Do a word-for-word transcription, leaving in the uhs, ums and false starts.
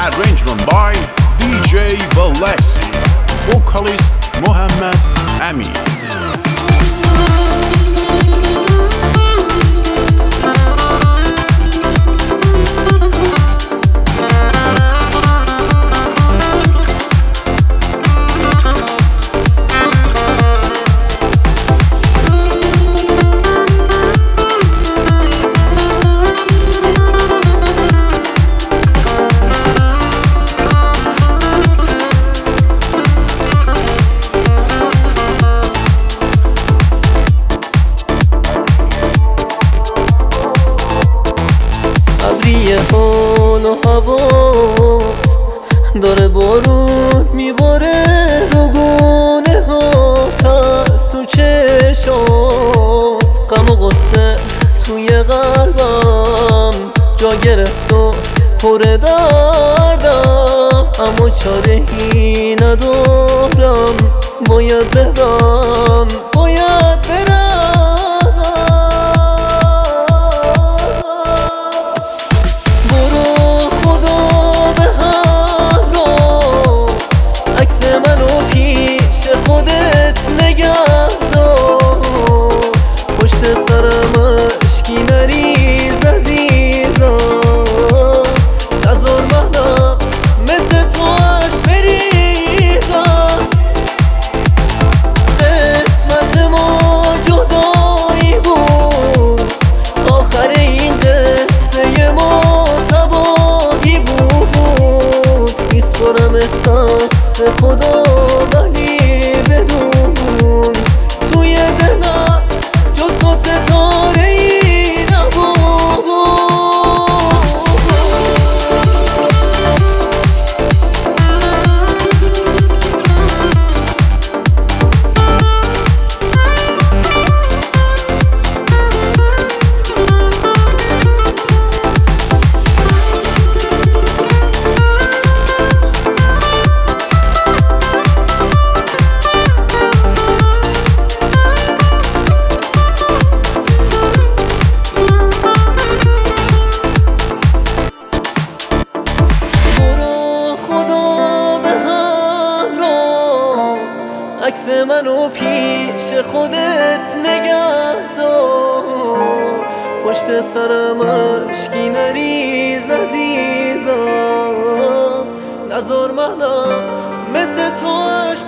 Arrangement by دی جی Valex, vocalist Mohammed Amin. ابری حال و هوات داره بارون میباره رو گونه هات از تو چشات، غم و غصه توی قلبم جا گرفت و پر دردم، اما چاره ای ندارم، باید برم باید برم. خودت نگه دار، پشت سرم اشکی نریز عزیزم، نذار منم مثل تو اش بریزم. قسمت ما جدایی بود، آخر این قصه ما تباهی بود، میسپرم دست خدا ولی بدون توی دلم جز تو ستاره ای نبود. عکس منو پیش خودت نگه دار، پشت سرم اشکی نریز عزیزم، نذار منم مثل تو